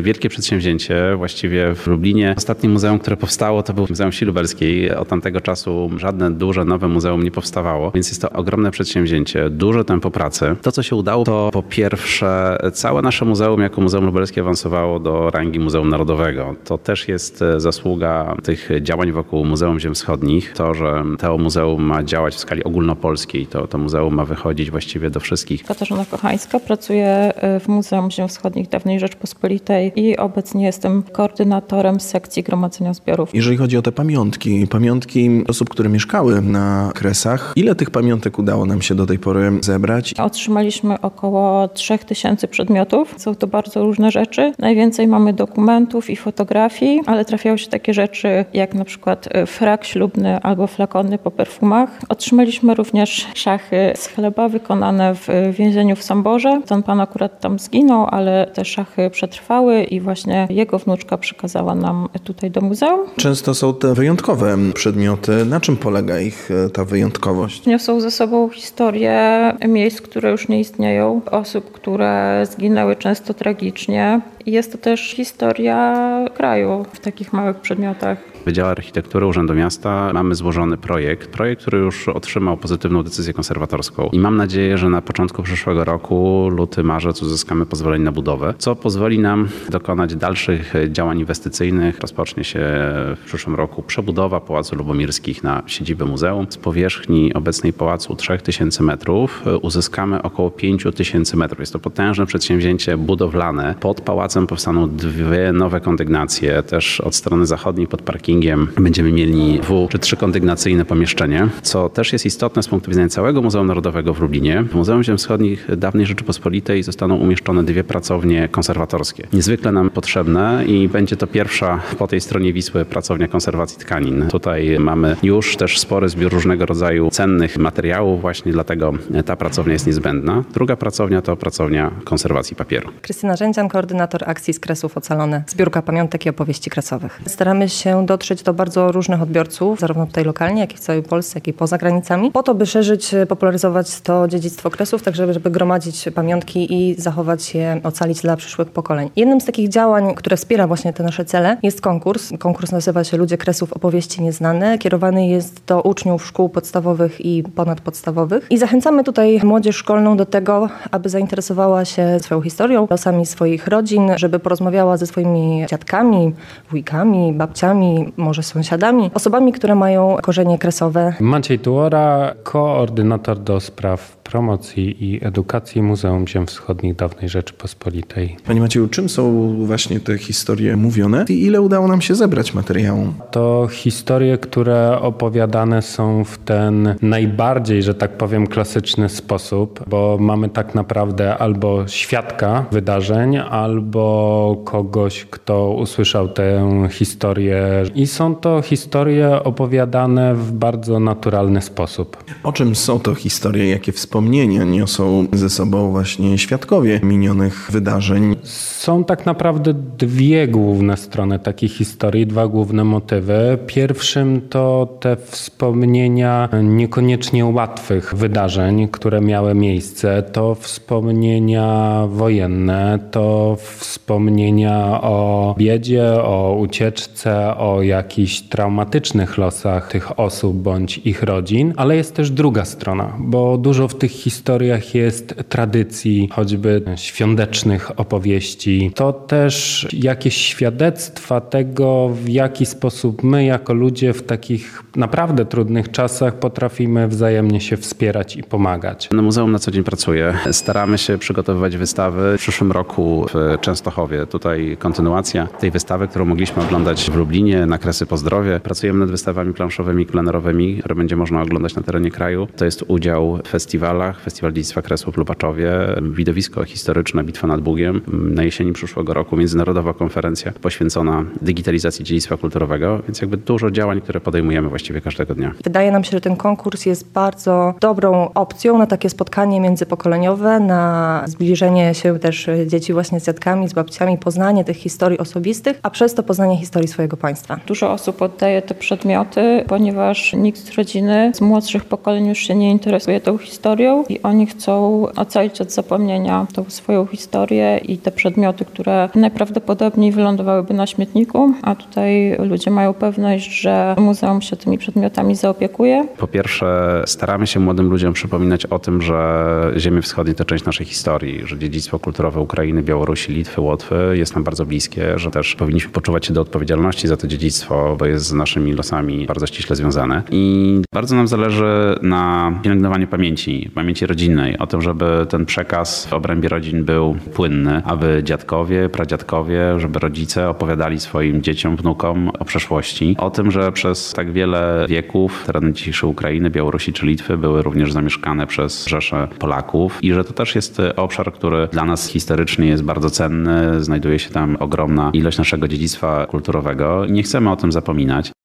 wielkie przedsięwzięcie właściwie w Lublinie. Ostatnie muzeum, które powstało, to było Muzeum Wsi Lubelskiej. Od tamtego czasu żadne duże, nowe muzeum nie powstawało, więc jest to ogromne przedsięwzięcie, duże tempo pracy. To, co się udało, to po pierwsze całe nasze muzeum jako Muzeum Lubelskie awansowało do rangi Muzeum Narodowego. To też jest zasługa tych działań wokół Muzeum Ziem Wschodnich. To, że to muzeum ma działać w skali ogólnopolskiej, to muzeum ma wychodzić właściwie do wszystkich. Katarzyna Kochańska, pracuję w Muzeum Ziem Wschodnich Dawnej Rzeczpospolitej i obecnie jestem koordynatorem sekcji gromadzenia zbiorów. Jeżeli chodzi o te pamiątki osób, które mieszkały na Kresach, ile tych pamiątek udało nam się do tej pory zebrać? Otrzymaliśmy około 3000 przedmiotów. Są to bardzo różne rzeczy. Najwięcej mamy dokumentów i fotografii, ale trafiały się takie rzeczy jak na przykład frak ślubny albo flakony po perfumach. Otrzymaliśmy również szachy z chleba wykonane w więzieniu w Samborze. Ten pan akurat tam zginął, ale te szachy przetrwały i właśnie jego wnuczka przekazała nam tutaj do muzeum. Często są te wyjątkowe przedmioty. Na czym polega ich ta wyjątkowość? Niosą ze sobą historię miejsc, które już nie istnieją, osób, które zginęły często tragicznie. I jest to też historia kraju w takich małych przedmiotach. W Wydziale Architektury Urzędu Miasta mamy złożony projekt, który już otrzymał pozytywną decyzję konserwatorską. I mam nadzieję, że na początku przyszłego roku, luty, marzec, uzyskamy pozwolenie na budowę, co pozwoli nam dokonać dalszych działań inwestycyjnych. Rozpocznie się w przyszłym roku przebudowa Pałacu Lubomirskich na siedzibę muzeum. Z powierzchni obecnej pałacu 3000 metrów uzyskamy około 5000 metrów. Jest to potężne przedsięwzięcie budowlane. Pod pałacem powstaną 2 nowe kondygnacje, też od strony zachodniej pod parkingiem będziemy mieli 2 czy 3 kondygnacyjne pomieszczenie, co też jest istotne z punktu widzenia całego Muzeum Narodowego w Lublinie. W Muzeum Ziem Wschodnich Dawnej Rzeczypospolitej zostaną umieszczone 2 pracownie konserwatorskie. Niezwykle nam potrzebne i będzie to pierwsza po tej stronie Wisły pracownia konserwacji tkanin. Tutaj mamy już też spory zbiór różnego rodzaju cennych materiałów, właśnie dlatego ta pracownia jest niezbędna. Druga pracownia to pracownia konserwacji papieru. Krystyna Rzędzian, koordynator akcji z Kresów Ocalone, zbiórka pamiątek i opowieści kresowych. Staramy się dotrzeć do bardzo różnych odbiorców, zarówno tutaj lokalnie, jak i w całej Polsce, jak i poza granicami, po to, by szerzyć, popularyzować to dziedzictwo Kresów, tak żeby gromadzić pamiątki i zachować je, ocalić dla przyszłych pokoleń. Jednym z takich działań, które wspiera właśnie te nasze cele, jest konkurs. Konkurs nazywa się Ludzie Kresów Opowieści Nieznane. Kierowany jest do uczniów szkół podstawowych i ponadpodstawowych. I zachęcamy tutaj młodzież szkolną do tego, aby zainteresowała się swoją historią, losami swoich rodzin, żeby porozmawiała ze swoimi dziadkami, wujkami, babciami, może sąsiadami, osobami, które mają korzenie kresowe. Maciej Tułora, koordynator do spraw promocji i edukacji Muzeum Ziem Wschodnich Dawnej Rzeczypospolitej. Panie Macieju, czym są właśnie te historie mówione i ile udało nam się zebrać materiału? To historie, które opowiadane są w ten najbardziej, że tak powiem, klasyczny sposób, bo mamy tak naprawdę albo świadka wydarzeń, albo kogoś, kto usłyszał tę historię. I są to historie opowiadane w bardzo naturalny sposób. O czym są to historie? Jakie wspomnienia niosą ze sobą właśnie świadkowie minionych wydarzeń? Są tak naprawdę 2 główne strony takich historii, 2 główne motywy. Pierwszym to te wspomnienia niekoniecznie łatwych wydarzeń, które miały miejsce. To wspomnienia wojenne, to wspomnienia o biedzie, o ucieczce, o jakichś traumatycznych losach tych osób bądź ich rodzin, ale jest też druga strona, bo dużo w tych historiach jest tradycji, choćby świątecznych opowieści. To też jakieś świadectwa tego, w jaki sposób my jako ludzie w takich naprawdę trudnych czasach potrafimy wzajemnie się wspierać i pomagać. Muzeum na co dzień pracuje. Staramy się przygotowywać wystawy. W przyszłym roku w Częstochowie, tutaj kontynuacja tej wystawy, którą mogliśmy oglądać w Lublinie na Kresy po Zdrowie. Pracujemy nad wystawami planszowymi, plenerowymi, które będzie można oglądać na terenie kraju. To jest udział w festiwalach, Festiwal Dziedzictwa Kresów w Lubaczowie, widowisko historyczne Bitwa nad Bugiem. Na jesieni przyszłego roku międzynarodowa konferencja poświęcona digitalizacji dziedzictwa kulturowego, więc jakby dużo działań, które podejmujemy właściwie każdego dnia. Wydaje nam się, że ten konkurs jest bardzo dobrą opcją na takie spotkanie międzypokoleniowe, na zbliżenie się też dzieci właśnie z dziadkami, z babciami, poznanie tych historii osobistych, a przez to poznanie historii swojego państwa. Dużo osób oddaje te przedmioty, ponieważ nikt z rodziny, z młodszych pokoleń już się nie interesuje tą historią. historią i oni chcą ocalić od zapomnienia tą swoją historię i te przedmioty, które najprawdopodobniej wylądowałyby na śmietniku, a tutaj ludzie mają pewność, że muzeum się tymi przedmiotami zaopiekuje. Po pierwsze, staramy się młodym ludziom przypominać o tym, że ziemie wschodnie to część naszej historii, że dziedzictwo kulturowe Ukrainy, Białorusi, Litwy, Łotwy jest nam bardzo bliskie, że też powinniśmy poczuwać się do odpowiedzialności za to dziedzictwo, bo jest z naszymi losami bardzo ściśle związane. I bardzo nam zależy na pielęgnowaniu pamięci rodzinnej, o tym, żeby ten przekaz w obrębie rodzin był płynny, aby dziadkowie, pradziadkowie, żeby rodzice opowiadali swoim dzieciom, wnukom o przeszłości, o tym, że przez tak wiele wieków tereny dzisiejszej Ukrainy, Białorusi czy Litwy były również zamieszkane przez rzesze Polaków i że to też jest obszar, który dla nas historycznie jest bardzo cenny, znajduje się tam ogromna ilość naszego dziedzictwa kulturowego i nie chcemy o tym zapominać.